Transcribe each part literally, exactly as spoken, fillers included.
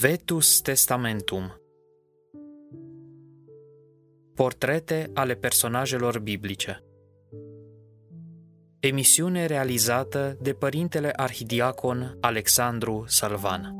Vetus Testamentum. Portrete ale personajelor biblice. Emisiune realizată de părintele arhidiacon Alexandru Salvan.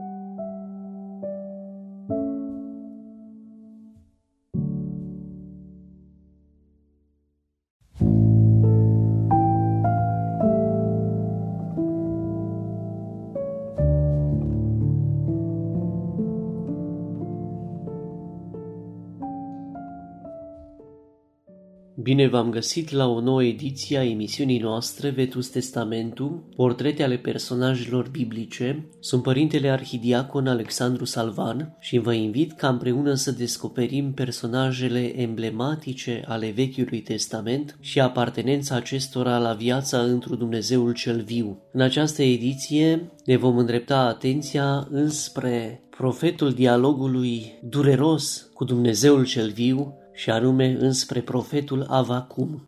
Bine v-am găsit la o nouă ediție a emisiunii noastre Vetus Testamentum, portrete ale personajelor biblice. Sunt părintele arhidiacon Alexandru Salvan și vă invit ca împreună să descoperim personajele emblematice ale Vechiului Testament și apartenența acestora la viața întru Dumnezeul cel viu. În această ediție ne vom îndrepta atenția înspre profetul dialogului dureros cu Dumnezeul cel viu, și anume înspre profetul Avacum.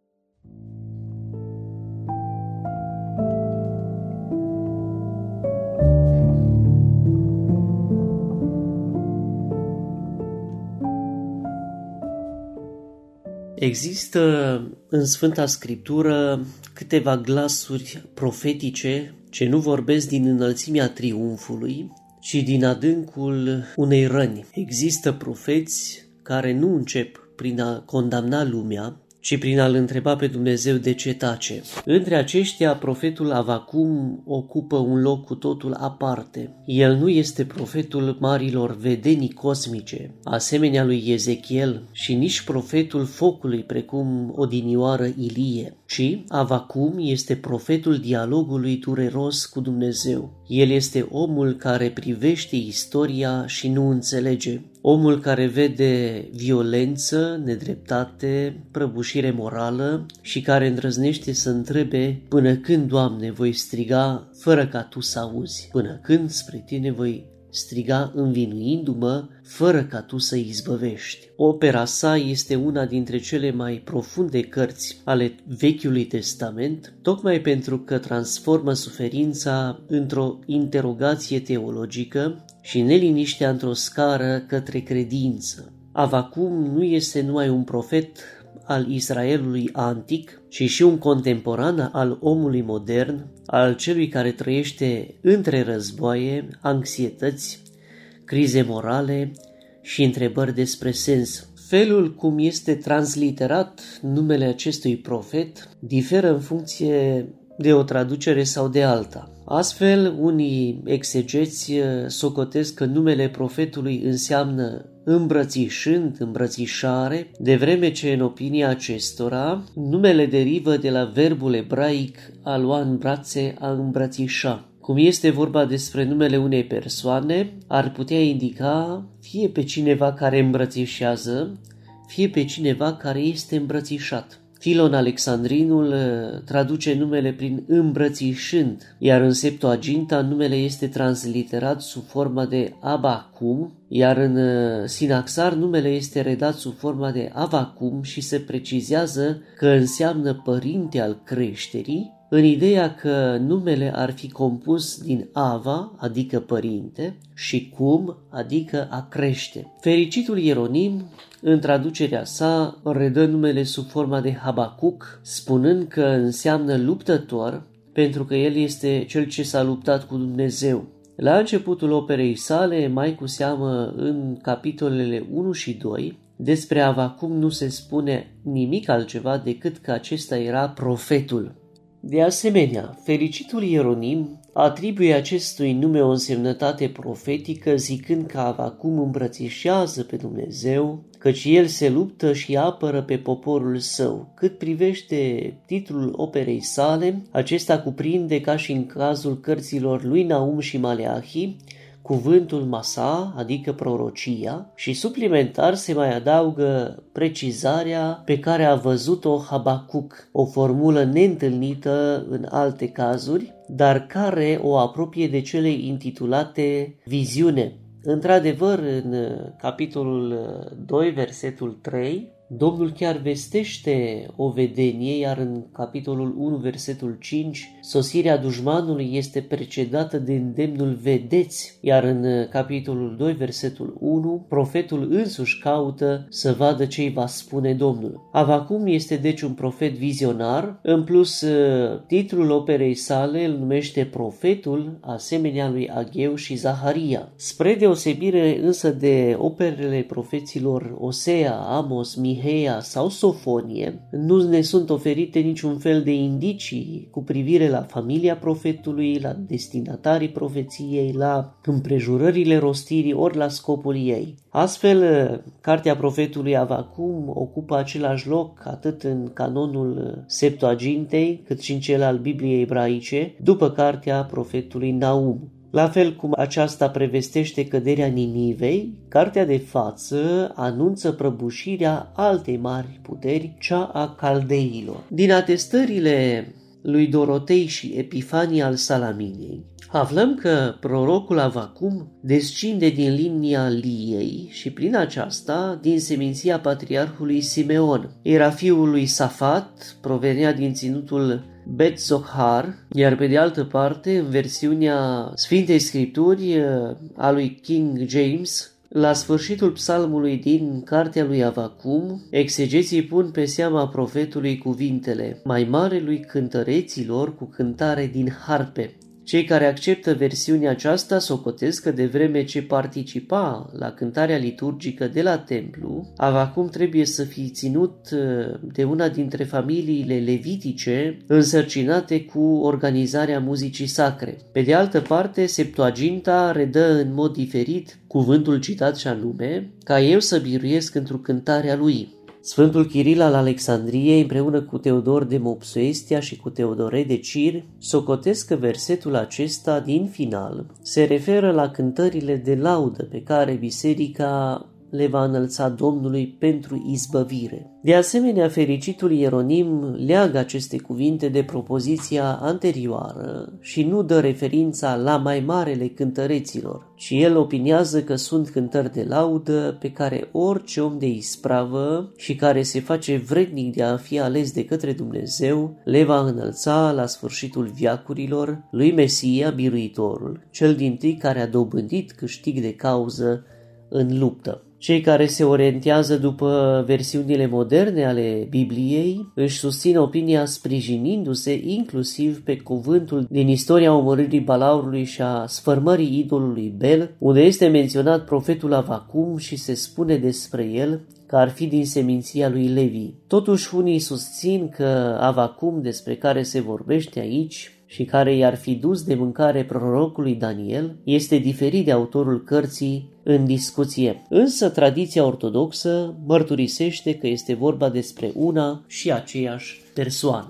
Există în Sfânta Scriptură câteva glasuri profetice ce nu vorbesc din înălțimea triumfului, ci din adâncul unei răni. Există profeți care nu încep prin a condamna lumea, ci prin a-L întreba pe Dumnezeu de ce tace. Între aceștia, profetul Avacum ocupă un loc cu totul aparte. El nu este profetul marilor vedenii cosmice, asemenea lui Ezechiel, și nici profetul focului, precum odinioară Ilie, ci Avacum este profetul dialogului dureros cu Dumnezeu. El este omul care privește istoria și nu înțelege, omul care vede violență, nedreptate, prăbușire morală și care îndrăznește să întrebe: până când, Doamne, voi striga fără ca Tu să auzi? Până când spre Tine voi striga învinuindu-mă fără ca Tu să izbăvești? Opera sa este una dintre cele mai profunde cărți ale Vechiului Testament, tocmai pentru că transformă suferința într-o interogație teologică și neliniștea într-o scară către credință. Avacum nu este numai un profet al Israelului antic, ci și un contemporan al omului modern, al celui care trăiește între războaie, anxietăți, crize morale și întrebări despre sens. Felul cum este transliterat numele acestui profet diferă în funcție de o traducere sau de alta. Astfel, unii exegeți socotesc că numele profetului înseamnă îmbrățișând, îmbrățișare, de vreme ce, în opinia acestora, numele derivă de la verbul ebraic a lua în brațe, a îmbrățișa. Cum este vorba despre numele unei persoane, ar putea indica fie pe cineva care îmbrățișează, fie pe cineva care este îmbrățișat. Filon Alexandrinul traduce numele prin îmbrățișând, iar în Septuaginta numele este transliterat sub forma de Abacum, iar în Sinaxar numele este redat sub forma de Avacum și se precizează că înseamnă părinte al creșterii, în ideea că numele ar fi compus din Ava, adică părinte, și Cum, adică a crește. Fericitul Ieronim, în traducerea sa, redă numele sub forma de Habacuc, spunând că înseamnă luptător, pentru că el este cel ce s-a luptat cu Dumnezeu. La începutul operei sale, mai cu seamă în capitolele unu și doi, despre Avacum nu se spune nimic altceva decât că acesta era profetul. De asemenea, fericitul Ieronim atribuie acestui nume o însemnătate profetică, zicând că Avacum îmbrățișează pe Dumnezeu, căci el se luptă și apără pe poporul său. Cât privește titlul operei sale, acesta cuprinde, ca și în cazul cărților lui Naum și Maleahi, cuvântul Masa, adică prorocia, și suplimentar se mai adaugă precizarea pe care a văzut-o Habacuc, o formulă neîntâlnită în alte cazuri, dar care o apropie de cele intitulate viziune. Într-adevăr, în capitolul doi, versetul trei, Domnul chiar vestește o vedenie, iar în capitolul unu, versetul cinci, sosirea dușmanului este precedată de îndemnul vedeți, iar în capitolul doi, versetul unu, profetul însuși caută să vadă ce îi va spune Domnul. Avacum este deci un profet vizionar, în plus titlul operei sale îl numește Profetul, asemenea lui Ageu și Zaharia. Spre deosebire însă de operele profeților Osea, Amos, Miheia sau Sofonie, nu ne sunt oferite niciun fel de indicii cu privire la familia profetului, la destinatarii profeției, la împrejurările rostirii ori la scopul ei. Astfel, cartea profetului Avacum ocupă același loc atât în canonul Septuagintei cât și în cel al Bibliei ebraice, după cartea profetului Naum. La fel cum aceasta prevestește căderea Ninivei, cartea de față anunță prăbușirea altei mari puteri, cea a caldeilor. Din atestările lui Dorotei și Epifania al Salaminei, aflăm că prorocul Avacum descinde din linia Liei și prin aceasta din seminția patriarhului Simeon. Era fiul lui Safat, provenea din ținutul Bet Zohar, iar pe de altă parte, în versiunea Sfintei Scripturi a lui King James, la sfârșitul psalmului din cartea lui Avacum, exegeții pun pe seama profetului cuvintele mai marelui cântăreților cu cântare din harpe. Cei care acceptă versiunea aceasta socotesc că de vreme ce participa la cântarea liturgică de la templu, Avacum trebuie să fie ținut de una dintre familiile levitice însărcinate cu organizarea muzicii sacre. Pe de altă parte, Septuaginta redă în mod diferit cuvântul citat și anume, ca eu să biruiesc într-o cântarea lui. Sfântul Chiril al Alexandriei, împreună cu Teodor de Mopsuestia și cu Teodore de Cir, socotesc că versetul acesta din final se referă la cântările de laudă pe care biserica le va înălța Domnului pentru izbăvire. De asemenea, fericitul Ieronim leagă aceste cuvinte de propoziția anterioară și nu dă referința la mai marele cântăreților, ci el opinează că sunt cântări de laudă pe care orice om de ispravă și care se face vrednic de a fi ales de către Dumnezeu le va înălța la sfârșitul veacurilor lui Mesia, biruitorul, cel dintâi care a dobândit câștig de cauză în luptă. Cei care se orientează după versiunile moderne ale Bibliei își susțin opinia sprijinindu-se inclusiv pe cuvântul din istoria omorârii Balaurului și a sfărmării idolului Bel, unde este menționat profetul Avacum și se spune despre el că ar fi din seminția lui Levi. Totuși, unii susțin că Avacum, despre care se vorbește aici, și care i-ar fi dus de mâncare prorocului Daniel, este diferit de autorul cărții în discuție. Însă tradiția ortodoxă mărturisește că este vorba despre una și aceeași persoană.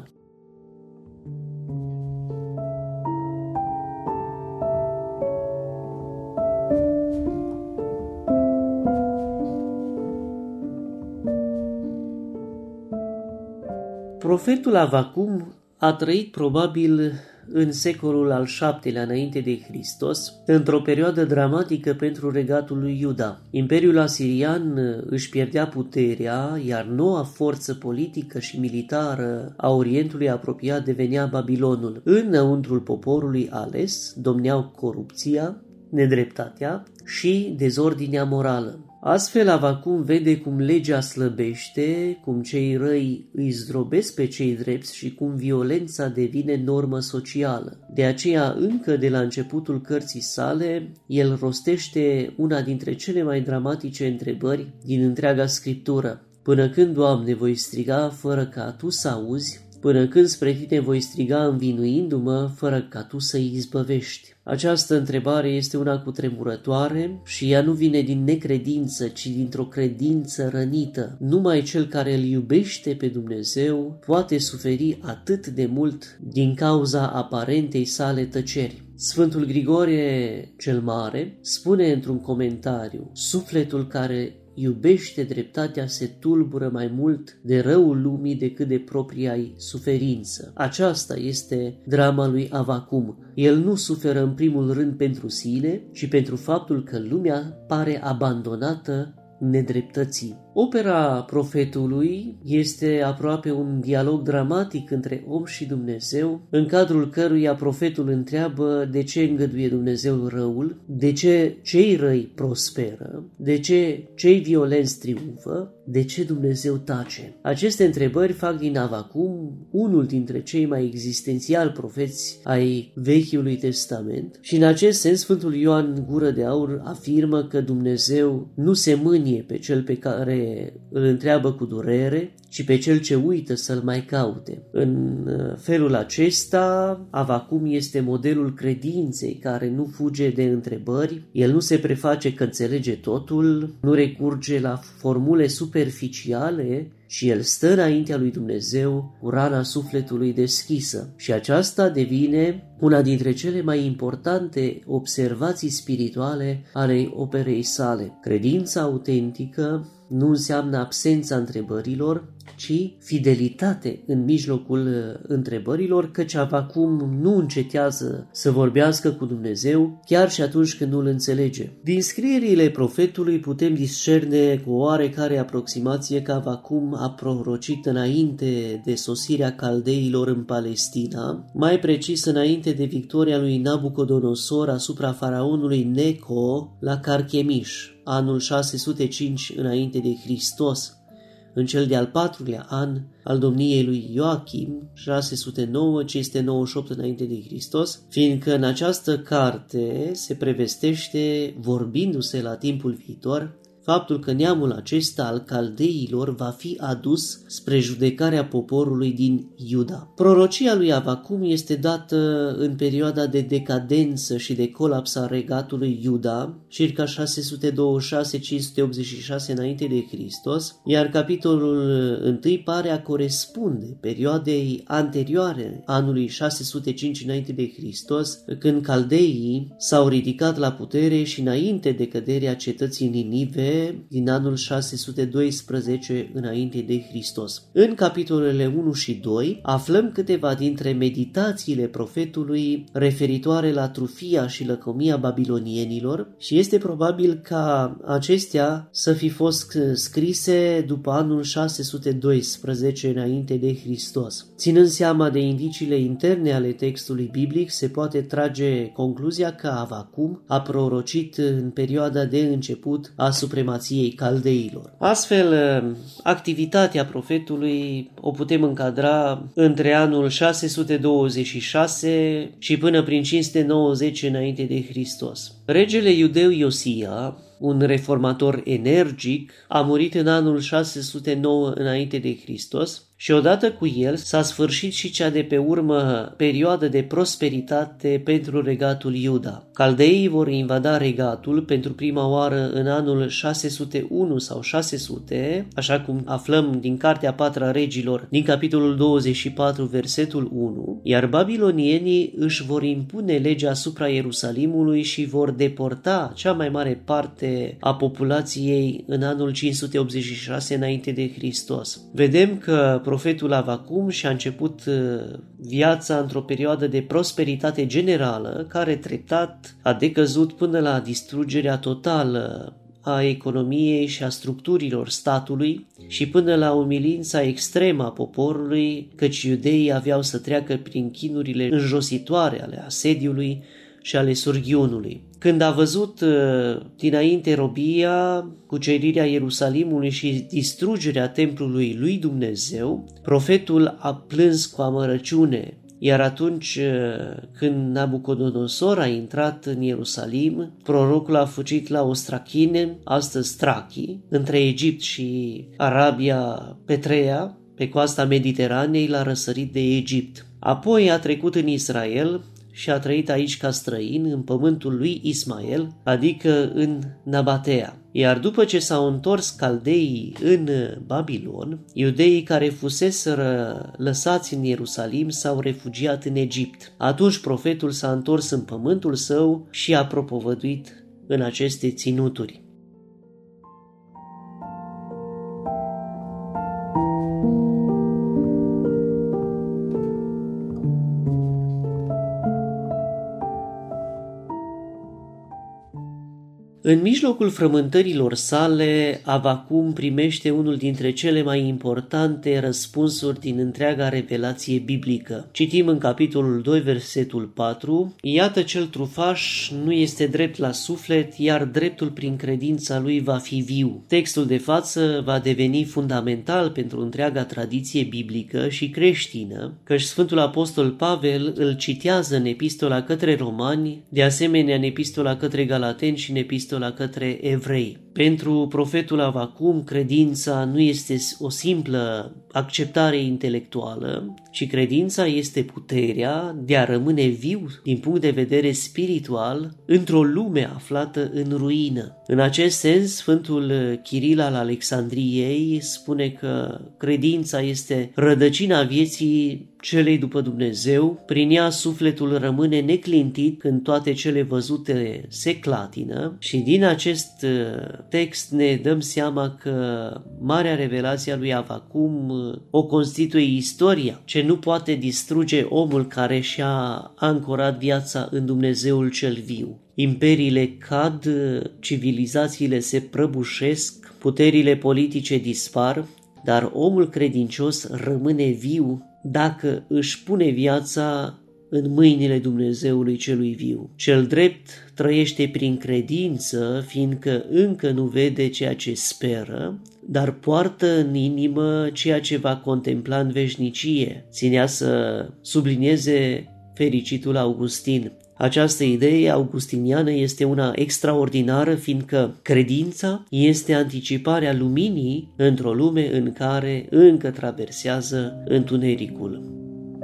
Profetul Avacum a trăit probabil în secolul al șaptelea înainte de Hristos, într-o perioadă dramatică pentru regatul lui Iuda. Imperiul asirian își pierdea puterea, iar noua forță politică și militară a Orientului apropiat devenea Babilonul. Înăuntrul poporului ales domneau corupția, nedreptatea și dezordinea morală. Astfel, Avacum vede cum legea slăbește, cum cei răi îi zdrobesc pe cei drepți și cum violența devine normă socială. De aceea, încă de la începutul cărții sale, el rostește una dintre cele mai dramatice întrebări din întreaga scriptură. Până când, Doamne, voi striga fără ca Tu să auzi? Până când spre Tine voi striga învinuindu-mă fără ca Tu să-i izbăvești? Această întrebare este una cutremurătoare și ea nu vine din necredință, ci dintr-o credință rănită. Numai cel care îl iubește pe Dumnezeu poate suferi atât de mult din cauza aparentei sale tăceri. Sfântul Grigorie cel Mare spune într-un comentariu: sufletul care iubește dreptatea se tulbură mai mult de răul lumii decât de propria-i suferință. Aceasta este drama lui Avacum. El nu suferă în primul rând pentru sine, ci pentru faptul că lumea pare abandonată nedreptății. Opera profetului este aproape un dialog dramatic între om și Dumnezeu, în cadrul căruia profetul întreabă de ce îngăduie Dumnezeu răul, de ce cei răi prosperă, de ce cei violenți triumfă, de ce Dumnezeu tace. Aceste întrebări fac din Avacum unul dintre cei mai existențiali profeți ai Vechiului Testament și în acest sens Sfântul Ioan Gură de Aur afirmă că Dumnezeu nu se mânie pe cel pe care îl întreabă cu durere, ci pe cel ce uită să-l mai caute. În felul acesta, Avacum este modelul credinței care nu fuge de întrebări, el nu se preface că înțelege totul, nu recurge la formule superficiale, și el stă înaintea lui Dumnezeu cu rana sufletului deschisă. Și aceasta devine una dintre cele mai importante observații spirituale ale operei sale. Credința autentică nu înseamnă absența întrebărilor, ci fidelitate în mijlocul întrebărilor, căci Avacum nu încetează să vorbească cu Dumnezeu, chiar și atunci când nu îl înțelege. Din scrierile profetului putem discerne cu oarecare aproximație că Avacum a prorocit înainte de sosirea caldeilor în Palestina, mai precis înainte de victoria lui Nabucodonosor asupra faraonului Neco la Carchemiș, anul șase sute cinci înainte de Hristos, în cel de-al patrulea an al domniei lui Ioachim, șase sute nouă - cinci sute nouăzeci și opt înainte de Hristos, fiindcă în această carte se prevestește, vorbindu-se la timpul viitor, faptul că neamul acesta al caldeilor va fi adus spre judecarea poporului din Iuda. Prorocia lui Avacum este dată în perioada de decadență și de colaps a regatului Iuda, circa șase sute douăzeci și șase - cinci sute optzeci și șase înainte de Hristos, iar capitolul unu pare a corespunde perioadei anterioare anului șase sute cinci înainte de Hristos, când caldeii s-au ridicat la putere și înainte de căderea cetății Ninive din anul șase sute doisprezece înainte de Hristos. În capitolele unu și doi aflăm câteva dintre meditațiile profetului referitoare la trufia și lăcomia babilonienilor și este probabil ca acestea să fi fost scrise după anul șase sute doisprezece înainte de Hristos. Ținând seama de indiciile interne ale textului biblic, se poate trage concluzia că Avacum a prorocit în perioada de început a supremației caldeilor. Astfel, activitatea profetului o putem încadra între anul șase sute douăzeci și șase și până prin cinci sute nouăzeci înainte de Hristos. Regele iudeu Iosia, un reformator energic, a murit în anul șase sute nouă înainte de Hristos și odată cu el s-a sfârșit și cea de pe urmă perioadă de prosperitate pentru regatul Iuda. Caldeii vor invada regatul pentru prima oară în anul șase sute unu sau șase sute, așa cum aflăm din Cartea Patra Regilor, din capitolul douăzeci și patru, versetul unu, iar babilonienii își vor impune legea asupra Ierusalimului și vor deporta cea mai mare parte a populației în anul cinci sute optzeci și șase înainte de Hristos. Vedem că profetul Avacum și-a început viața într-o perioadă de prosperitate generală, care treptat a decăzut până la distrugerea totală a economiei și a structurilor statului și până la umilința extremă a poporului, căci iudeii aveau să treacă prin chinurile înjositoare ale asediului și ale surghiunului. Când a văzut dinainte robia, cucerirea Ierusalimului și distrugerea templului lui Dumnezeu, profetul a plâns cu amărăciune. Iar atunci când Nabucodonosor a intrat în Ierusalim, prorocul a fugit la Ostrachine, astăzi Trachi, între Egipt și Arabia Petrea, pe coasta Mediteranei, la răsărit de Egipt. Apoi a trecut în Israel și a trăit aici ca străin în pământul lui Ismael, adică în Nabatea. Iar după ce s-au întors caldeii în Babilon, iudeii care fuseseră lăsați în Ierusalim s-au refugiat în Egipt. Atunci profetul s-a întors în pământul său și a propovăduit în aceste ținuturi. În mijlocul frământărilor sale, Avacum primește unul dintre cele mai importante răspunsuri din întreaga revelație biblică. Citim în capitolul doi, versetul patru: Iată cel trufaș nu este drept la suflet, iar dreptul prin credința lui va fi viu. Textul de față va deveni fundamental pentru întreaga tradiție biblică și creștină, căci Sfântul Apostol Pavel îl citează în epistola către romani, de asemenea în epistola către galateni și în epistola la către evrei. Pentru profetul Avacum, credința nu este o simplă acceptare intelectuală, ci credința este puterea de a rămâne viu din punct de vedere spiritual într-o lume aflată în ruină. În acest sens, Sfântul Chiril al Alexandriei spune că credința este rădăcina vieții celei după Dumnezeu, prin ea sufletul rămâne neclintit când toate cele văzute se clatină și din acest text ne dăm seama că marea revelație a lui Avacum o constituie istoria, ce nu poate distruge omul care și-a ancorat viața în Dumnezeul cel viu. Imperiile cad, civilizațiile se prăbușesc, puterile politice dispar, dar omul credincios rămâne viu dacă își pune viața în mâinile Dumnezeului celui viu. Cel drept trăiește prin credință, fiindcă încă nu vede ceea ce speră, dar poartă în inimă ceea ce va contempla în veșnicie. Ținea să sublinieze fericitul Augustin. Această idee augustiniană este una extraordinară, fiindcă credința este anticiparea luminii într-o lume în care încă traversează întunericul.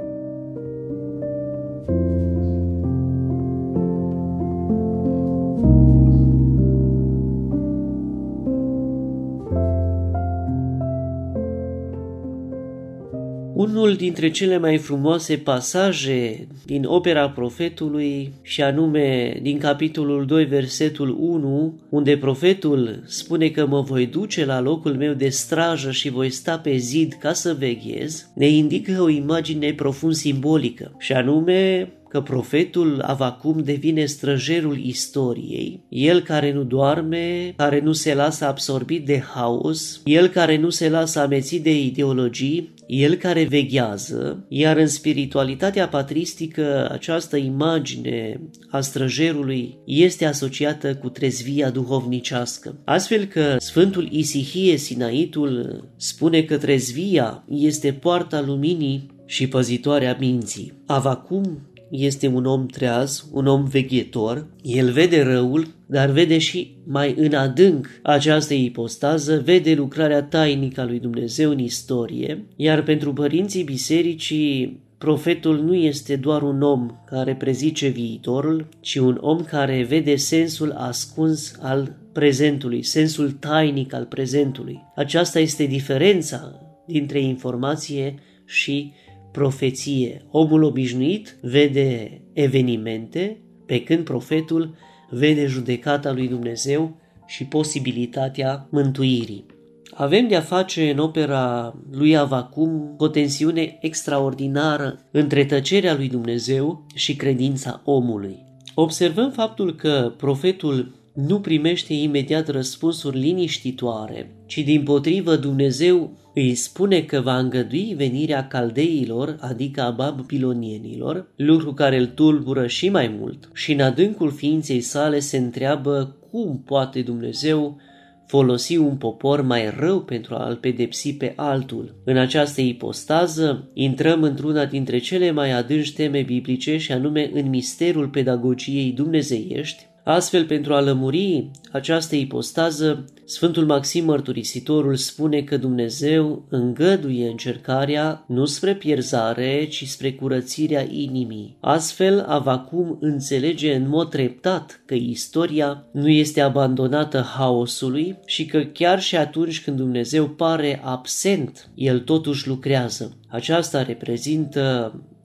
Unul dintre cele mai frumoase pasaje din opera profetului, și anume din capitolul doi, versetul unu, unde profetul spune că mă voi duce la locul meu de strajă și voi sta pe zid ca să veghez, ne indică o imagine profund simbolică, și anume că profetul Avacum devine străjerul istoriei, el care nu doarme, care nu se lasă absorbit de haos, el care nu se lasă amețit de ideologii, el care veghează, iar în spiritualitatea patristică această imagine a străjerului este asociată cu trezvia duhovnicească. Astfel că Sfântul Isihie Sinaitul spune că trezvia este poarta luminii și păzitoarea minții. Avacum este un om treaz, un om veghetor, el vede răul, dar vede și mai în adânc această ipostază, vede lucrarea tainică a lui Dumnezeu în istorie, iar pentru părinții bisericii, profetul nu este doar un om care prezice viitorul, ci un om care vede sensul ascuns al prezentului, sensul tainic al prezentului. Aceasta este diferența dintre informație și profeție. Omul obișnuit vede evenimente, pe când profetul vede judecata lui Dumnezeu și posibilitatea mântuirii. Avem de-a face în opera lui Avacum o tensiune extraordinară între tăcerea lui Dumnezeu și credința omului. Observăm faptul că profetul nu primește imediat răspunsuri liniștitoare, ci dimpotrivă Dumnezeu îi spune că va îngădui venirea caldeilor, adică a babilonienilor, lucru care îl tulbură și mai mult, și în adâncul ființei sale se întreabă cum poate Dumnezeu folosi un popor mai rău pentru a-l pedepsi pe altul. În această ipostază intrăm într-una dintre cele mai adânci teme biblice, și anume în misterul pedagogiei dumnezeiești. Astfel, pentru a lămuri această ipostază, Sfântul Maxim Mărturisitorul spune că Dumnezeu îngăduie încercarea nu spre pierzare, ci spre curățirea inimii. Astfel, Avacum înțelege în mod treptat că istoria nu este abandonată haosului și că chiar și atunci când Dumnezeu pare absent, El totuși lucrează. Aceasta reprezintă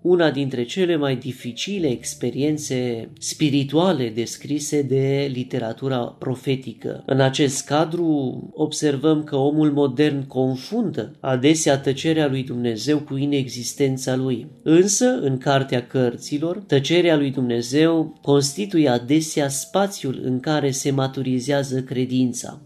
una dintre cele mai dificile experiențe spirituale descrise de literatura profetică. În acest cadru observăm că omul modern confundă adesea tăcerea lui Dumnezeu cu inexistența lui. Însă, în Cartea Cărților, tăcerea lui Dumnezeu constituie adesea spațiul în care se maturizează credința.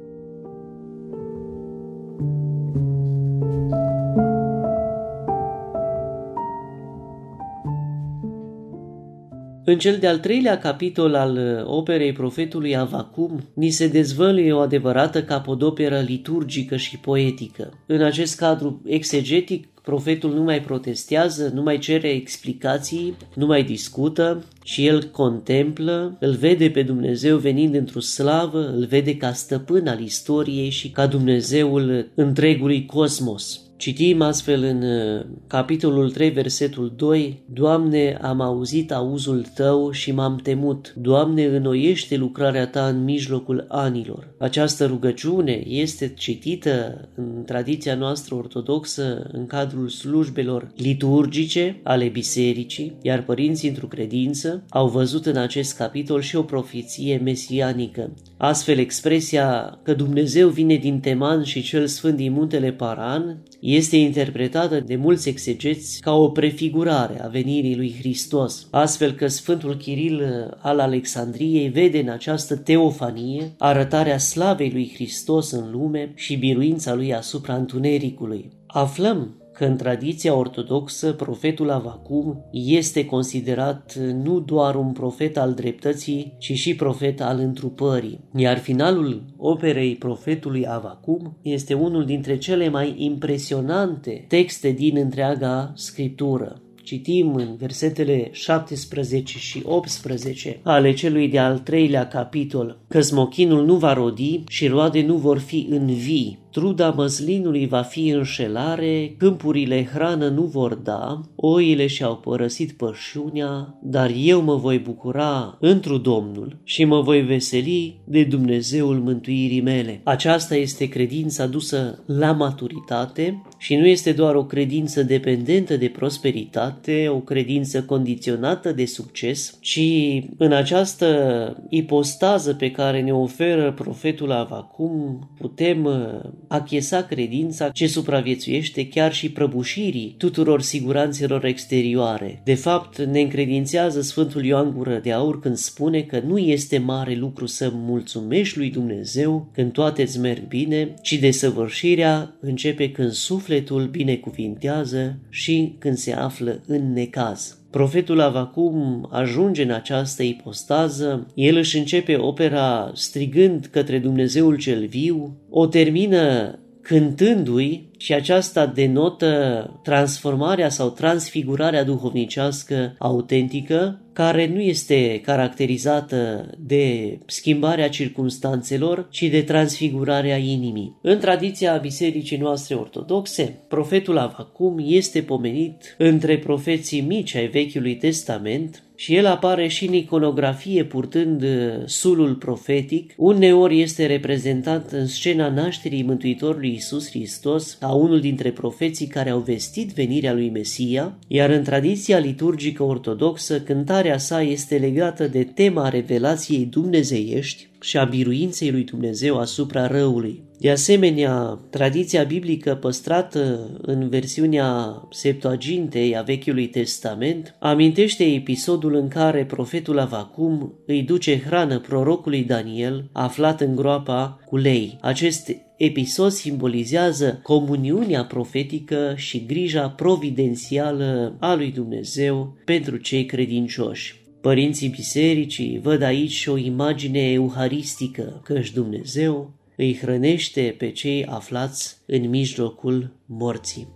În cel de-al treilea capitol al operei profetului Avacum, ni se dezvăluie o adevărată capodoperă liturgică și poetică. În acest cadru exegetic, profetul nu mai protestează, nu mai cere explicații, nu mai discută, ci el contemplă, îl vede pe Dumnezeu venind într-o slavă, îl vede ca stăpân al istoriei și ca Dumnezeul întregului cosmos. Citim astfel în capitolul trei, versetul doi: Doamne, am auzit auzul Tău și m-am temut. Doamne, înnoiește lucrarea Ta în mijlocul anilor. Această rugăciune este citită în tradiția noastră ortodoxă în cadrul slujbelor liturgice ale bisericii, iar părinții într-o credință au văzut în acest capitol și o profeție mesianică. Astfel, expresia că Dumnezeu vine din Teman și cel sfânt din muntele Paran este interpretată de mulți exegeți ca o prefigurare a venirii lui Hristos, astfel că Sfântul Chiril al Alexandriei vede în această teofanie arătarea slavei lui Hristos în lume și biruința lui asupra întunericului. Aflăm că în tradiția ortodoxă profetul Avacum este considerat nu doar un profet al dreptății, ci și profet al întrupării. Iar finalul operei profetului Avacum este unul dintre cele mai impresionante texte din întreaga scriptură. Citim în versetele șaptesprezece și optsprezece ale celui de-al treilea capitol: că smochinul nu va rodi și roade nu vor fi în vii, truda măslinului va fi înșelare, câmpurile hrană nu vor da, oile și-au părăsit pășunea, dar eu mă voi bucura întru Domnul și mă voi veseli de Dumnezeul mântuirii mele. Aceasta este credința dusă la maturitate și nu este doar o credință dependentă de prosperitate, o credință condiționată de succes, ci în această ipostază pe care ne oferă profetul Avacum putem achiesa credința ce supraviețuiește chiar și prăbușirii tuturor siguranțelor exterioare. De fapt, ne încredințează Sfântul Ioan Gură de Aur când spune că nu este mare lucru să mulțumești lui Dumnezeu când toate îți merg bine, ci desăvârșirea începe când sufletul binecuvintează și când se află în necaz. Profetul Avacum ajunge în această ipostază, el își începe opera strigând către Dumnezeul cel viu, o termină cântându-i și aceasta denotă transformarea sau transfigurarea duhovnicească autentică, care nu este caracterizată de schimbarea circumstanțelor, ci de transfigurarea inimii. În tradiția bisericii noastre ortodoxe, profetul Avacum este pomenit între profeții mici ai Vechiului Testament și el apare și în iconografie purtând sulul profetic. Uneori este reprezentat în scena nașterii Mântuitorului Iisus Hristos ca unul dintre profeții care au vestit venirea lui Mesia, iar în tradiția liturgică ortodoxă, cântarea sa este legată de tema revelației dumnezeiești și a biruinței lui Dumnezeu asupra răului. De asemenea, tradiția biblică păstrată în versiunea Septuagintei a Vechiului Testament amintește episodul în care profetul Avacum îi duce hrană prorocului Daniel, aflat în groapa cu lei. Acest episod simbolizează comuniunea profetică și grija providențială a lui Dumnezeu pentru cei credincioși. Părinții bisericii văd aici o imagine euharistică, căci Dumnezeu îi hrănește pe cei aflați în mijlocul morții.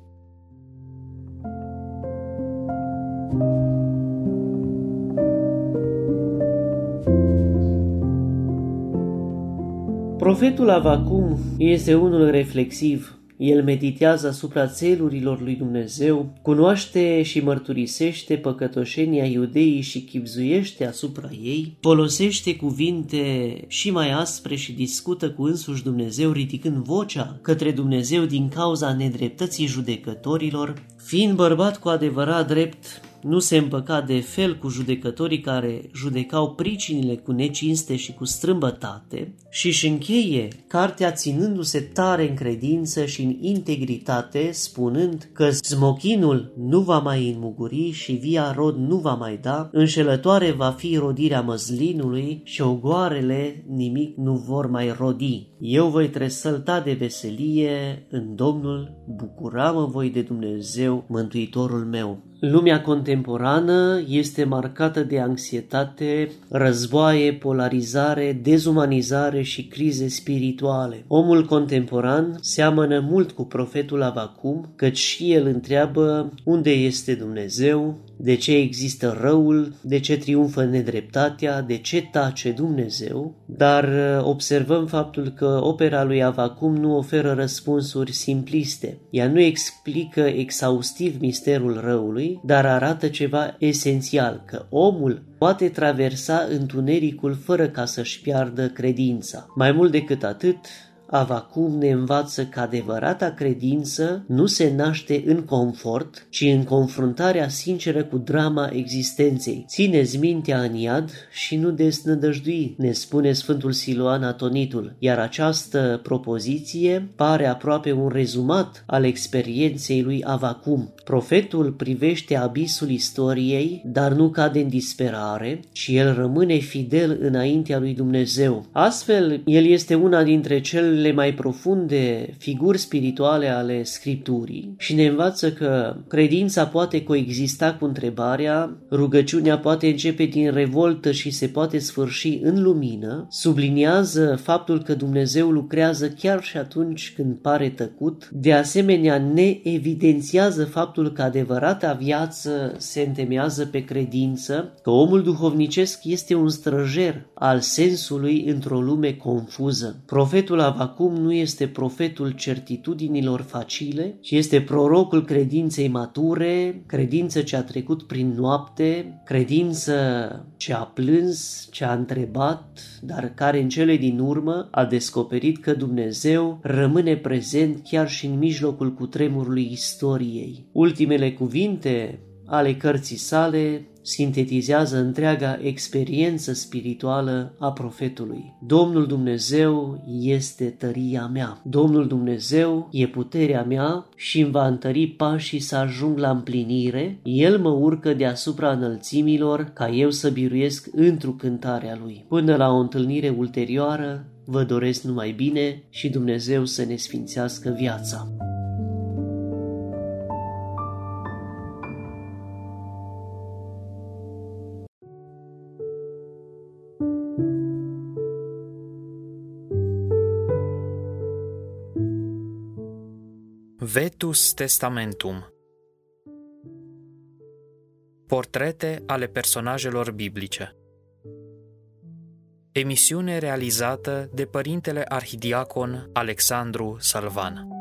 Profetul Avacum este unul reflexiv. El meditează asupra țelurilor lui Dumnezeu, cunoaște și mărturisește păcătoșenia iudeii și chibzuiește asupra ei, folosește cuvinte și mai aspre și discută cu însuși Dumnezeu, ridicând vocea către Dumnezeu din cauza nedreptății judecătorilor. Fiind bărbat cu adevărat drept, nu se împăca de fel cu judecătorii care judecau pricinile cu necinste și cu strâmbătate, și își încheie cartea ținându-se tare în credință și în integritate, spunând că smochinul nu va mai înmuguri și via rod nu va mai da, înșelătoare va fi rodirea măslinului și ogoarele nimic nu vor mai rodi. Eu voi tresălta de veselie în Domnul, bucura-mă voi de Dumnezeu, Mântuitorul meu. Lumea contemporană este marcată de anxietate, războaie, polarizare, dezumanizare și crize spirituale. Omul contemporan seamănă mult cu profetul Avacum, căci și el întreabă unde este Dumnezeu, de ce există răul, de ce triumfă nedreptatea, de ce tace Dumnezeu, dar observăm faptul că opera lui Avacum nu oferă răspunsuri simpliste. Ea nu explică exhaustiv misterul răului, dar arată ceva esențial, că omul poate traversa întunericul fără ca să-și piardă credința. Mai mult decât atât, Avacum ne învață că adevărata credință nu se naște în confort, ci în confruntarea sinceră cu drama existenței. Țineți mintea în iad și nu desnădăjdui, ne spune Sfântul Siloan Atonitul, iar această propoziție pare aproape un rezumat al experienței lui Avacum. Profetul privește abisul istoriei, dar nu cade în disperare, ci el rămâne fidel înaintea lui Dumnezeu. Astfel, el este una dintre cele mai profunde figuri spirituale ale Scripturii și ne învață că credința poate coexista cu întrebarea, rugăciunea poate începe din revoltă și se poate sfârși în lumină, subliniază faptul că Dumnezeu lucrează chiar și atunci când pare tăcut, de asemenea ne evidențiază faptul că adevărata viață se întemeiază pe credință, că omul duhovnicesc este un străjer al sensului într-o lume confuză. Profetul Avacum Acum nu este profetul certitudinilor facile, ci este prorocul credinței mature, credință ce a trecut prin noapte, credință ce a plâns, ce a întrebat, dar care în cele din urmă a descoperit că Dumnezeu rămâne prezent chiar și în mijlocul cutremurului istoriei. Ultimele cuvinte ale cărții sale sintetizează întreaga experiență spirituală a profetului. Domnul Dumnezeu este tăria mea. Domnul Dumnezeu e puterea mea și îmi va întări pașii să ajung la împlinire. El mă urcă deasupra înălțimilor ca eu să biruiesc întru cântarea Lui. Până la o întâlnire ulterioară, vă doresc numai bine și Dumnezeu să ne sfințească viața. Vetus Testamentum. Portrete ale personajelor biblice. Emisiune realizată de Părintele Arhidiacon Alexandru Salvan.